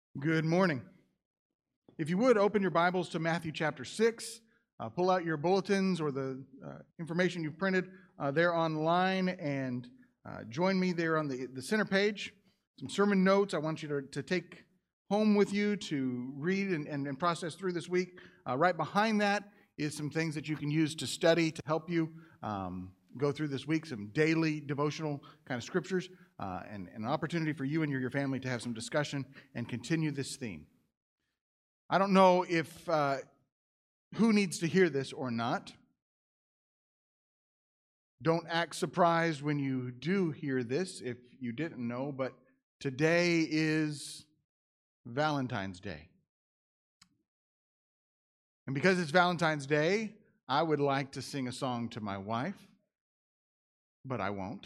Good morning. If you would, open your Bibles to Matthew chapter 6. Pull out your bulletins or the information you've printed there online and join me there on the center page. Some sermon notes I want you to take home with you to read and process through this week. Right behind that is some things that you can use to study to help you go through this week, some daily devotional kind of scriptures, and an opportunity for you and your family to have some discussion and continue this theme. I don't know if who needs to hear this or not. Don't act surprised when you do hear this if you didn't know, but today is Valentine's Day. And because it's Valentine's Day, I would like to sing a song to my wife, but I won't.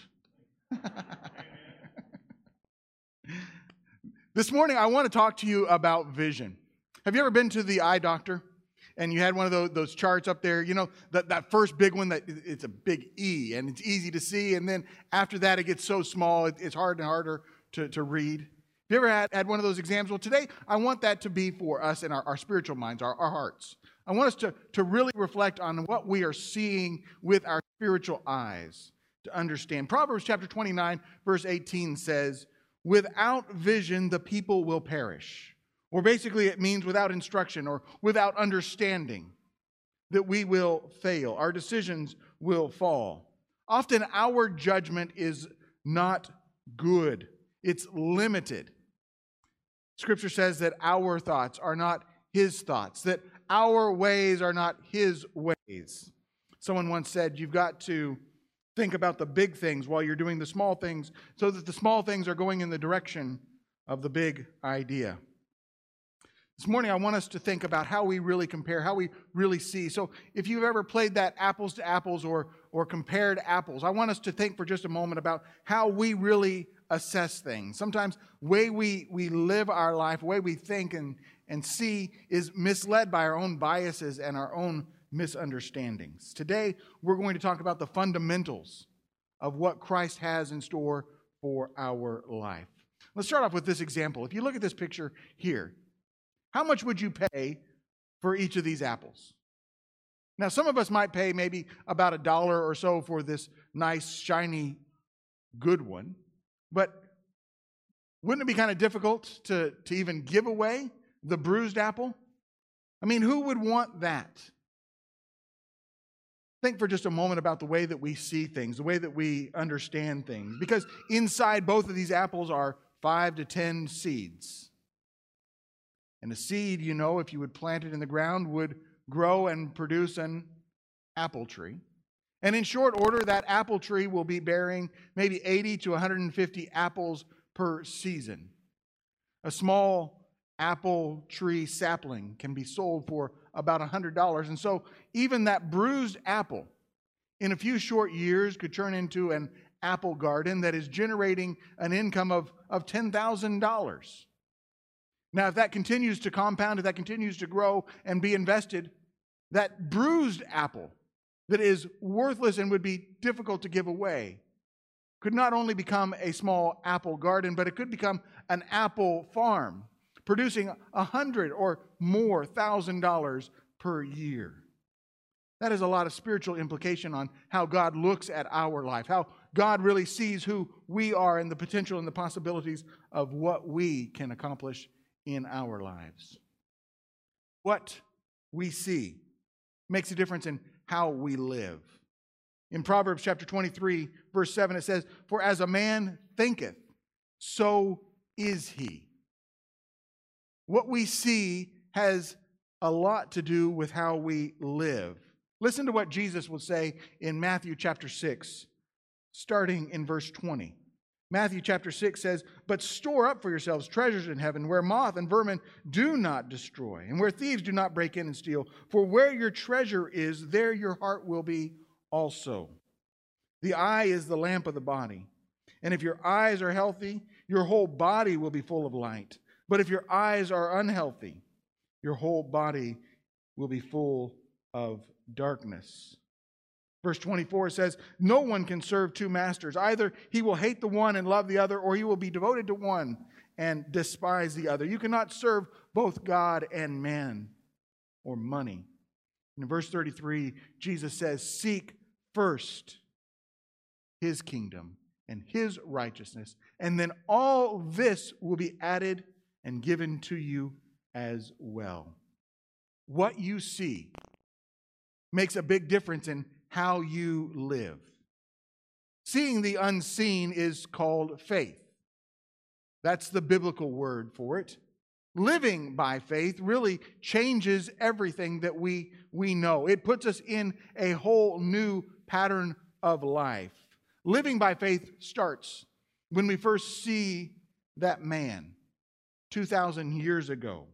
This morning, I want to talk to you about vision. Have you ever been to the eye doctor and you had one of those charts up there? You know, that first big one, that it's a big E and it's easy to see. And then after that, it gets so small, it's harder and harder to read. Have you ever had one of those exams? Well, today, I want that to be for us in our spiritual minds, our hearts. I want us to really reflect on what we are seeing with our spiritual eyes to understand. Proverbs chapter 29, verse 18 says, "Without vision, the people will perish." Or basically, it means without instruction or without understanding, that we will fail. Our decisions will fall. Often, our judgment is not good. It's limited. Scripture says that our thoughts are not His thoughts, that our ways are not His ways. Someone once said, you've got to think about the big things while you're doing the small things so that the small things are going in the direction of the big idea. This morning, I want us to think about how we really compare, how we really see. So if you've ever played that apples to apples or compared apples, I want us to think for just a moment about how we really assess things. Sometimes the way we live our life, the way we think and see is misled by our own biases and our own misunderstandings. Today, we're going to talk about the fundamentals of what Christ has in store for our life. Let's start off with this example. If you look at this picture here, how much would you pay for each of these apples? Now, some of us might pay maybe about $1 or so for this nice, shiny, good one, but wouldn't it be kind of difficult to even give away the bruised apple? I mean, who would want that? Think for just a moment about the way that we see things, the way that we understand things. Because inside both of these apples are 5 to 10 seeds. And a seed, you know, if you would plant it in the ground, would grow and produce an apple tree. And in short order, that apple tree will be bearing maybe 80 to 150 apples per season. A small apple tree sapling can be sold for about $100. And so even that bruised apple in a few short years could turn into an apple garden that is generating an income of $10,000. Now, if that continues to compound, if that continues to grow and be invested, that bruised apple that is worthless and would be difficult to give away could not only become a small apple garden, but it could become an apple farm, producing $100,000 or more per year. That is a lot of spiritual implication on how God looks at our life, how God really sees who we are and the potential and the possibilities of what we can accomplish in our lives. What we see makes a difference in how we live. In Proverbs chapter 23, verse 7, it says, "For as a man thinketh, so is he." What we see has a lot to do with how we live. Listen to what Jesus will say in Matthew chapter 6, starting in verse 20. Matthew chapter 6 says, "But store up for yourselves treasures in heaven, where moth and vermin do not destroy, and where thieves do not break in and steal. For where your treasure is, there your heart will be also. The eye is the lamp of the body. And if your eyes are healthy, your whole body will be full of light. But if your eyes are unhealthy, your whole body will be full of darkness." Verse 24 says, "No one can serve two masters. Either he will hate the one and love the other, or he will be devoted to one and despise the other. You cannot serve both God and man or money. In verse 33, Jesus says, seek first His kingdom and His righteousness, and then all this will be added and given to you as well. What you see makes a big difference in how you live. Seeing the unseen is called faith. That's the biblical word for it. Living by faith really changes everything that we know. It puts us in a whole new pattern of life. Living by faith starts when we first see that man 2,000 years ago.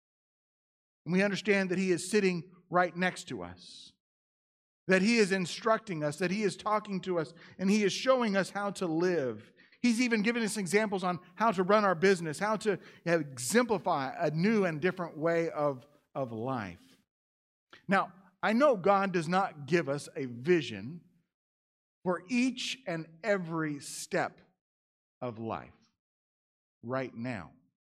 And we understand that he is sitting right next to us, that he is instructing us, that he is talking to us, and he is showing us how to live. He's even given us examples on how to run our business, how to exemplify a new and different way of life. Now, I know God does not give us a vision for each and every step of life right now.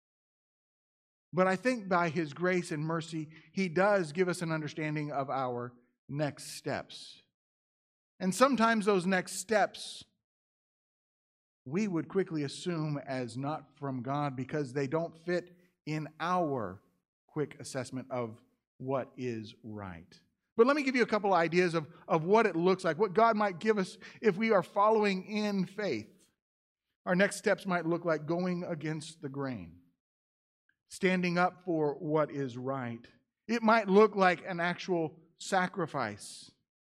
But I think by His grace and mercy, He does give us an understanding of our next steps. And sometimes those next steps we would quickly assume as not from God because they don't fit in our quick assessment of what is right. But let me give you a couple ideas of what it looks like, what God might give us if we are following in faith. Our next steps might look like going against the grain, standing up for what is right. It might look like an actual sacrifice.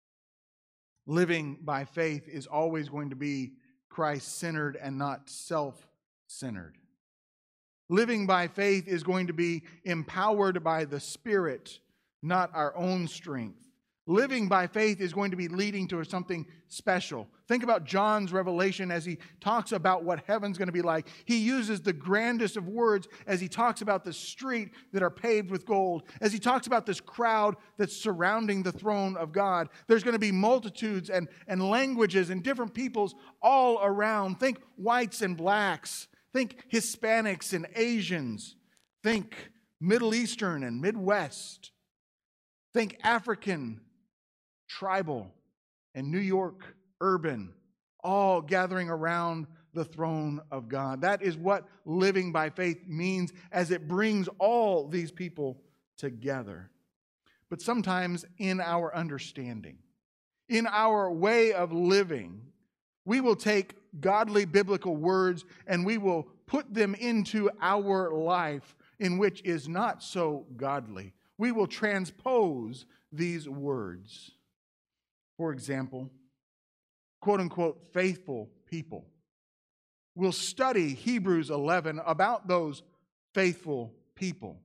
Living by faith is always going to be Christ-centered and not self-centered. Living by faith is going to be empowered by the Spirit, not our own strength. Living by faith is going to be leading to something special. Think about John's revelation as he talks about what heaven's going to be like. He uses the grandest of words as he talks about the street that are paved with gold, as he talks about this crowd that's surrounding the throne of God. There's going to be multitudes and languages and different peoples all around. Think whites and blacks. Think Hispanics and Asians. Think Middle Eastern and Midwest. Think African, tribal, and New York urban, all gathering around the throne of God. That is what living by faith means as it brings all these people together. But sometimes in our understanding, in our way of living, we will take godly biblical words and we will put them into our life in which is not so godly. We will transpose these words. For example, quote-unquote faithful people. We'll study Hebrews 11 about those faithful people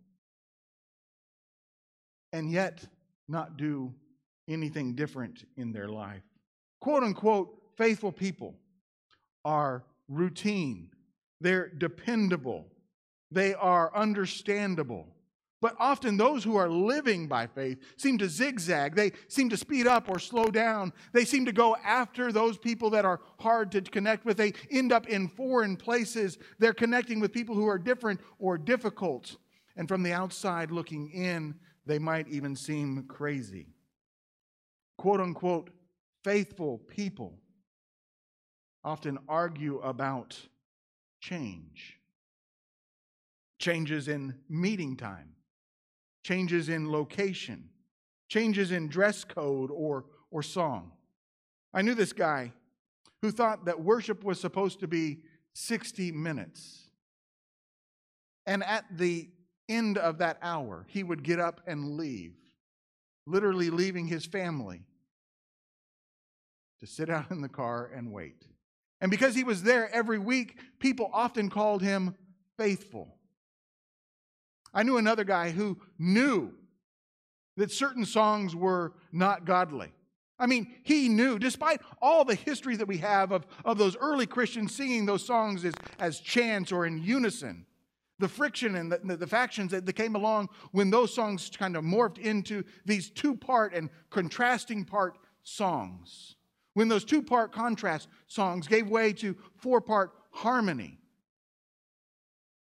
and yet not do anything different in their life. Quote-unquote faithful people are routine. They're dependable. They are understandable. But often those who are living by faith seem to zigzag. They seem to speed up or slow down. They seem to go after those people that are hard to connect with. They end up in foreign places. They're connecting with people who are different or difficult. And from the outside looking in, they might even seem crazy. Quote unquote, faithful people often argue about change. Changes in meeting time. Changes in location, changes in dress code or song. I knew this guy who thought that worship was supposed to be 60 minutes. And at the end of that hour, he would get up and leave, literally leaving his family to sit out in the car and wait. And because he was there every week, people often called him faithful. I knew another guy who knew that certain songs were not godly. I mean, he knew, despite all the history that we have of those early Christians singing those songs as chants or in unison, the friction and the factions that came along when those songs kind of morphed into these two-part and contrasting part songs. When those two-part contrast songs gave way to four-part harmony.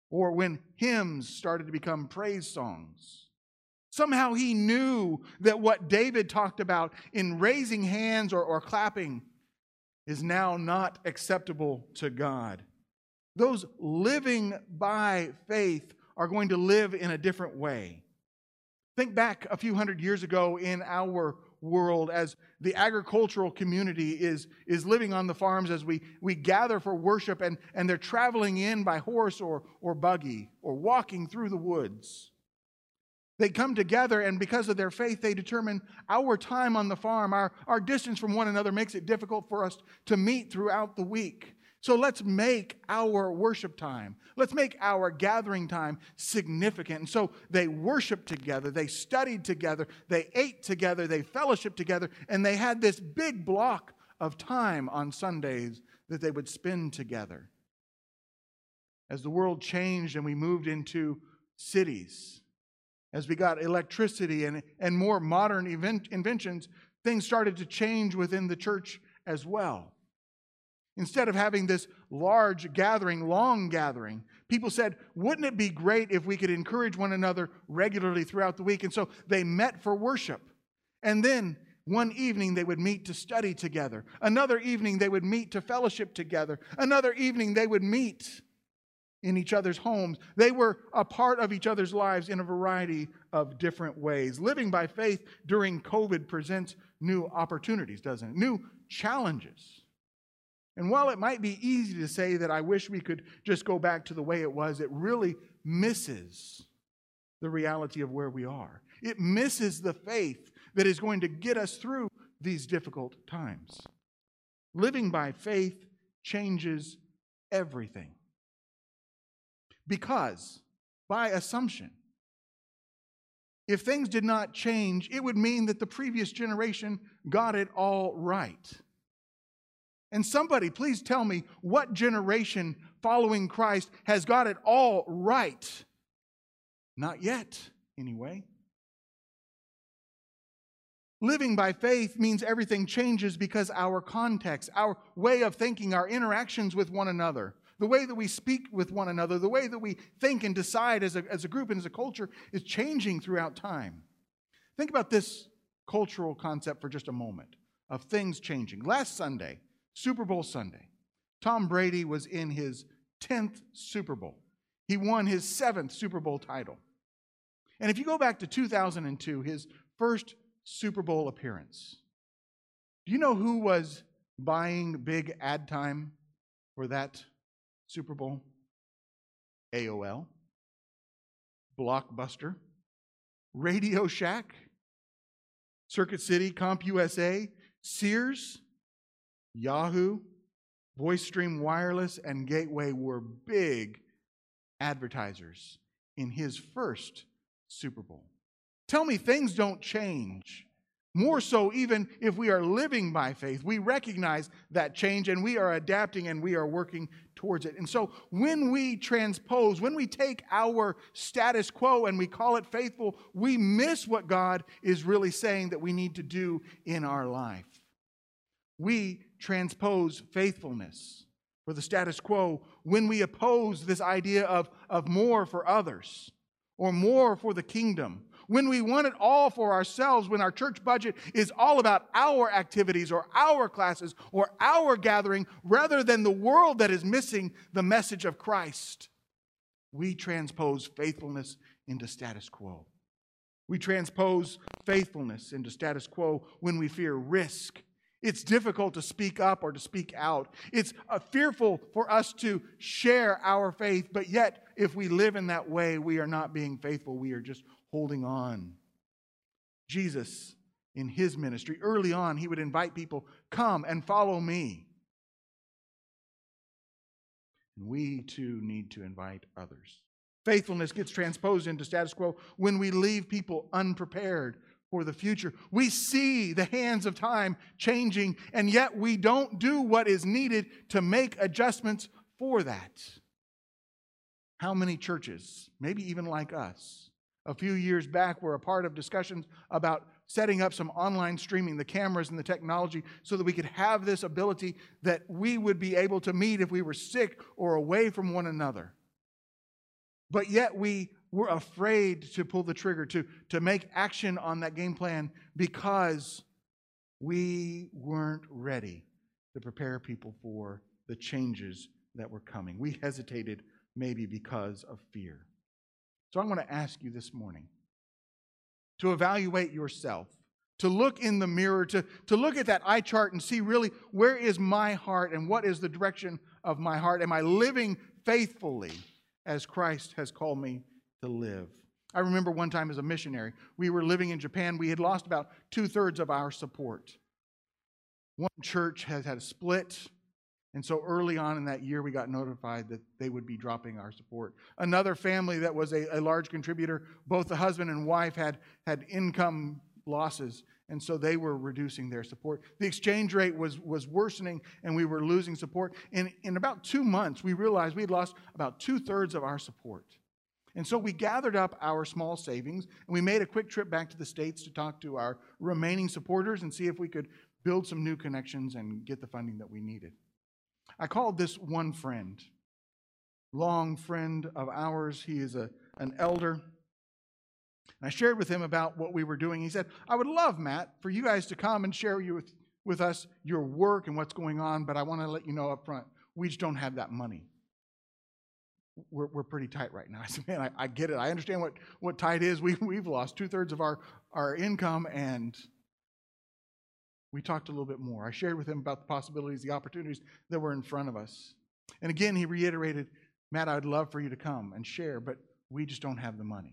or when hymns started to become praise songs. Somehow he knew that what David talked about in raising hands or clapping is now not acceptable to God. Those living by faith are going to live in a different way. Think back a few hundred years ago in our world as the agricultural community is living on the farms, as we gather for worship, and they're traveling in by horse or buggy or walking through the woods. They come together, and because of their faith, they determine our time on the farm, our distance from one another makes it difficult for us to meet throughout the week. So let's make our worship time, let's make our gathering time significant. And so they worshiped together, they studied together, they ate together, they fellowshiped together, and they had this big block of time on Sundays that they would spend together. As the world changed and we moved into cities, as we got electricity and more modern inventions, things started to change within the church as well. Instead of having this large gathering, long gathering, people said, wouldn't it be great if we could encourage one another regularly throughout the week? And so they met for worship. And then one evening they would meet to study together. Another evening they would meet to fellowship together. Another evening they would meet in each other's homes. They were a part of each other's lives in a variety of different ways. Living by faith during COVID presents new opportunities, doesn't it? New challenges. And while it might be easy to say that I wish we could just go back to the way it was, it really misses the reality of where we are. It misses the faith that is going to get us through these difficult times. Living by faith changes everything. Because, by assumption, if things did not change, it would mean that the previous generation got it all right. And somebody, please tell me, what generation following Christ has got it all right? Not yet, anyway. Living by faith means everything changes because our context, our way of thinking, our interactions with one another, the way that we speak with one another, the way that we think and decide as a group and as a culture is changing throughout time. Think about this cultural concept for just a moment of things changing. Last Sunday, Super Bowl Sunday, Tom Brady was in his 10th Super Bowl. He won his 7th Super Bowl title. And if you go back to 2002, his first Super Bowl appearance, do you know who was buying big ad time for that Super Bowl? AOL, Blockbuster, Radio Shack, Circuit City, CompUSA, Sears, Yahoo, VoiceStream Wireless, and Gateway were big advertisers in his first Super Bowl. Tell me things don't change. More so even if we are living by faith. We recognize that change and we are adapting and we are working towards it. And so when we transpose, when we take our status quo and we call it faithful, we miss what God is really saying that we need to do in our life. We transpose faithfulness for the status quo when we oppose this idea of more for others or more for the kingdom. When we want it all for ourselves, when our church budget is all about our activities or our classes or our gathering rather than the world that is missing the message of Christ, we transpose faithfulness into status quo. We transpose faithfulness into status quo when we fear risk. It's difficult to speak up or to speak out. It's fearful for us to share our faith, but yet if we live in that way, we are not being faithful. We are just holding on. Jesus, in his ministry, early on, he would invite people, come and follow me. And we too need to invite others. Faithfulness gets transposed into status quo when we leave people unprepared for the future. We see the hands of time changing, and yet we don't do what is needed to make adjustments for that. How many churches, maybe even like us, a few years back were a part of discussions about setting up some online streaming, the cameras and the technology, so that we could have this ability that we would be able to meet if we were sick or away from one another. But yet we were afraid to pull the trigger, to make action on that game plan because we weren't ready to prepare people for the changes that were coming. We hesitated maybe because of fear. So I want to ask you this morning to evaluate yourself, to look in the mirror, to look at that eye chart and see really where is my heart and what is the direction of my heart. Am I living faithfully as Christ has called me to live? I remember one time as a missionary, we were living in Japan. We had lost about 2/3 of our support. One church had a split, and so early on in that year, we got notified that they would be dropping our support. Another family that was a large contributor, both the husband and wife had income losses, and so they were reducing their support. The exchange rate was worsening, and we were losing support. And in about 2 months, we realized we had lost about 2/3 of our support. And so we gathered up our small savings, and we made a quick trip back to the States to talk to our remaining supporters and see if we could build some new connections and get the funding that we needed. I called this one friend, long friend of ours. He is an elder. And I shared with him about what we were doing. He said, I would love, Matt, for you guys to come and share with us your work and what's going on, but I want to let you know up front, we just don't have that money. We're pretty tight right now. I said, man, I get it. I understand what tight is. We've lost 2/3 of our income, and we talked a little bit more. I shared with him about the possibilities, the opportunities that were in front of us. And again, he reiterated, Matt, I'd love for you to come and share, but we just don't have the money.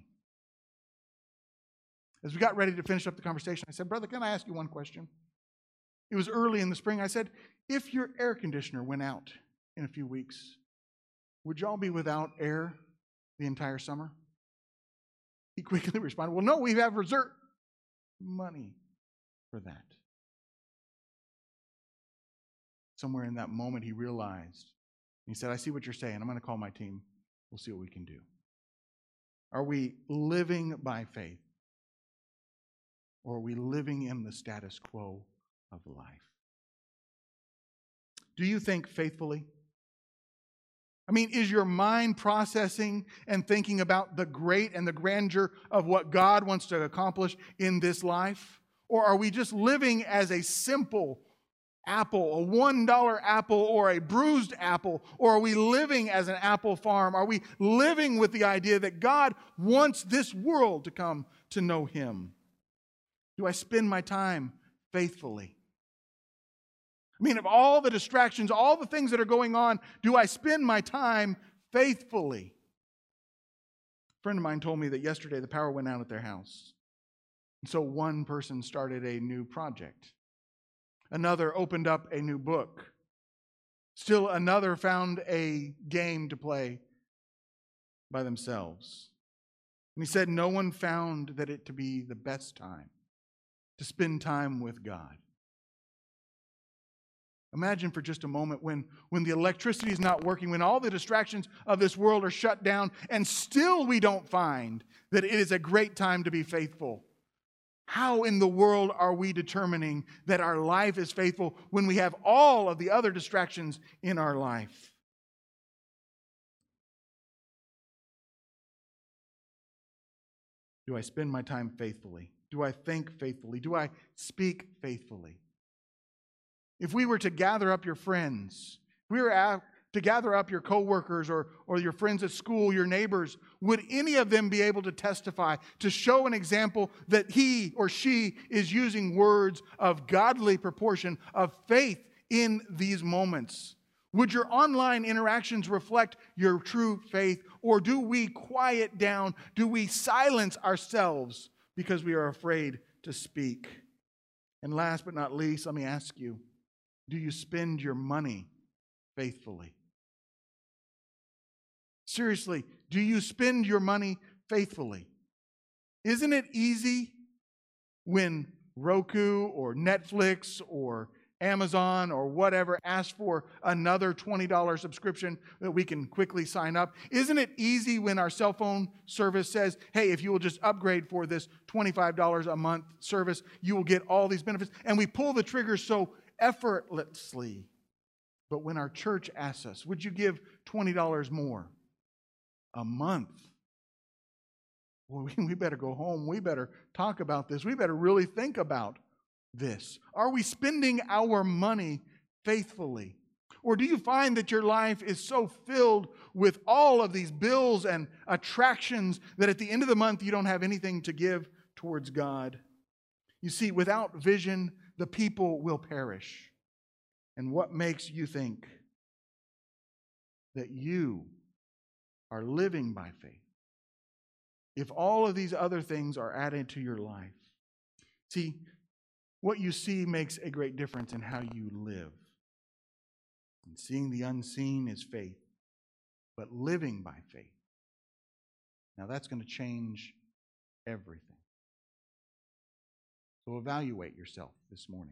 As we got ready to finish up the conversation, I said, brother, can I ask you one question? It was early in the spring. I said, if your air conditioner went out in a few weeks, would y'all be without air the entire summer? He quickly responded, well, no, we have reserve money for that. Somewhere in that moment, he realized. He said, I see what you're saying. I'm going to call my team. We'll see what we can do. Are we living by faith? Or are we living in the status quo of life? Do you think faithfully? I mean, is your mind processing and thinking about the great and the grandeur of what God wants to accomplish in this life? Or are we just living as a simple apple, a $1 apple or a bruised apple? Or are we living as an apple farm? Are we living with the idea that God wants this world to come to know Him? Do I spend my time faithfully? I mean, of all the distractions, all the things that are going on, do I spend my time faithfully? A friend of mine told me that yesterday the power went out at their house. And so one person started a new project. Another opened up a new book. Still another found a game to play by themselves. And he said no one found that it to be the best time to spend time with God. Imagine for just a moment when the electricity is not working, when all the distractions of this world are shut down, and still we don't find that it is a great time to be faithful. How in the world are we determining that our life is faithful when we have all of the other distractions in our life? Do I spend my time faithfully? Do I think faithfully? Do I speak faithfully? If we were to gather up your friends, if we were to gather up your coworkers or your friends at school, your neighbors, would any of them be able to testify, to show an example that he or she is using words of godly proportion, of faith in these moments? Would your online interactions reflect your true faith, or do we quiet down? Do we silence ourselves because we are afraid to speak? And last but not least, let me ask you, do you spend your money faithfully? Seriously, do you spend your money faithfully? Isn't it easy when Roku or Netflix or Amazon or whatever asks for another $20 subscription that we can quickly sign up? Isn't it easy when our cell phone service says, hey, if you will just upgrade for this $25 a month service, you will get all these benefits? And we pull the trigger so effortlessly. But when our church asks us, would you give $20 more a month. Well, we better go home. We better talk about this. We better really think about this. Are we spending our money faithfully? Or do you find that your life is so filled with all of these bills and attractions that at the end of the month you don't have anything to give towards God? You see, without vision, the people will perish. And what makes you think that you are living by faith if all of these other things are added to your life? See, what you see makes a great difference in how you live. And seeing the unseen is faith, but living by faith, now that's going to change everything. So evaluate yourself this morning.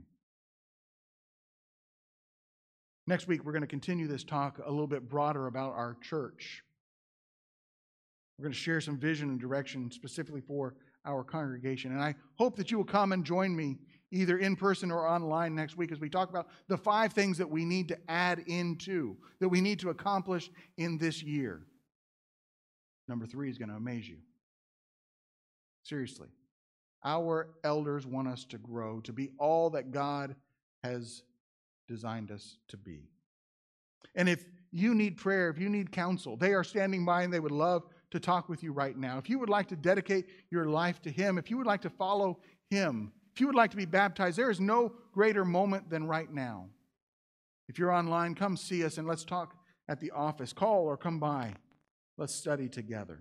Next week, we're going to continue this talk a little bit broader about our church. We're going to share some vision and direction specifically for our congregation. And I hope that you will come and join me either in person or online next week as we talk about the 5 things that we need to add into, that we need to accomplish in this year. Number 3 is going to amaze you. Seriously. Our elders want us to grow, to be all that God has designed us to be. And if you need prayer, if you need counsel, they are standing by and they would love to talk with you right now. If you would like to dedicate your life to Him, if you would like to follow Him, if you would like to be baptized, there is no greater moment than right now. If you're online, come see us and let's talk at the office. Call or come by. Let's study together.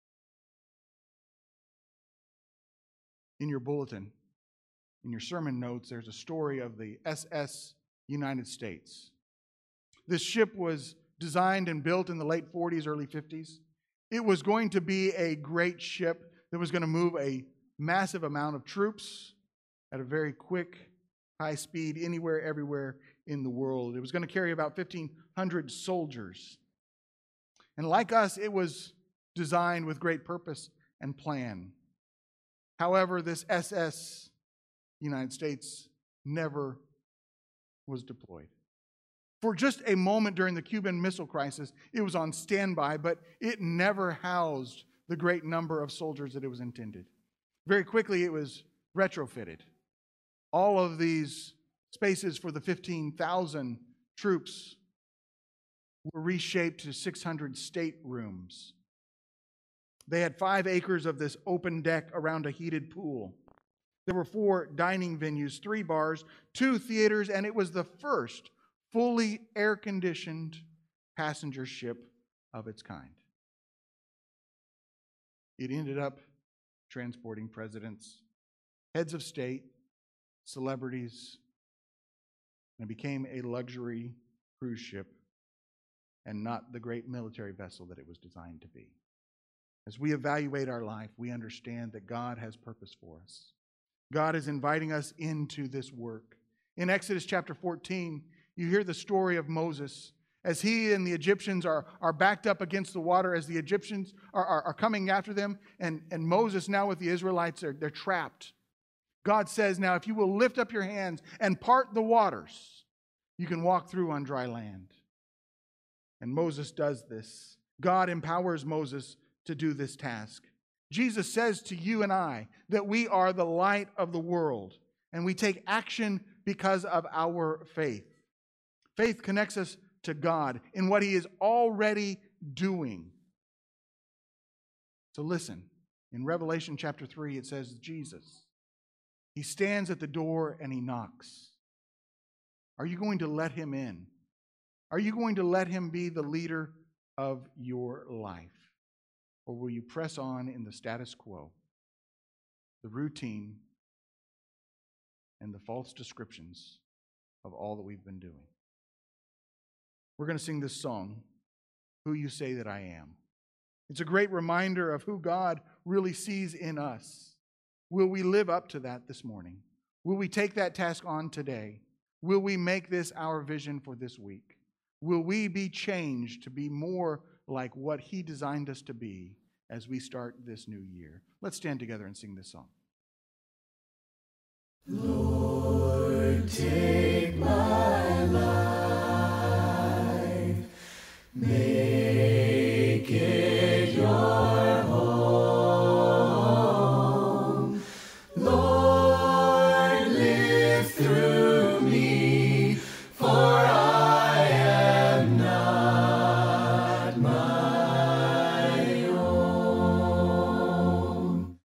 In your bulletin, in your sermon notes, there's a story of the SS United States. This ship was designed and built in the late 40s, early 50s. It was going to be a great ship that was going to move a massive amount of troops at a very quick, high speed, anywhere, everywhere in the world. It was going to carry about 1,500 soldiers. And like us, it was designed with great purpose and plan. However, this SS United States never was deployed. For just a moment during the Cuban Missile Crisis, it was on standby, but it never housed the great number of soldiers that it was intended. Very quickly, it was retrofitted. All of these spaces for the 15,000 troops were reshaped to 600 staterooms. They had 5 acres of this open deck around a heated pool. There were 4 dining venues, 3 bars, 2 theaters, and it was the first fully air-conditioned passenger ship of its kind. It ended up transporting presidents, heads of state, celebrities, and it became a luxury cruise ship and not the great military vessel that it was designed to be. As we evaluate our life, we understand that God has purpose for us. God is inviting us into this work. In Exodus chapter 14, you hear the story of Moses as he and the Egyptians are backed up against the water, as the Egyptians are coming after them, and Moses now with the Israelites, they're trapped. God says, now if you will lift up your hands and part the waters, you can walk through on dry land. And Moses does this. God empowers Moses to do this task. Jesus says to you and I that we are the light of the world, and we take action because of our faith. Faith connects us to God in what He is already doing. So listen, in Revelation chapter 3, it says Jesus, He stands at the door and He knocks. Are you going to let Him in? Are you going to let Him be the leader of your life? Or will you press on in the status quo, the routine, and the false descriptions of all that we've been doing? We're going to sing this song, Who You Say That I Am. It's a great reminder of who God really sees in us. Will we live up to that this morning? Will we take that task on today? Will we make this our vision for this week? Will we be changed to be more like what He designed us to be as we start this new year? Let's stand together and sing this song. Lord, take my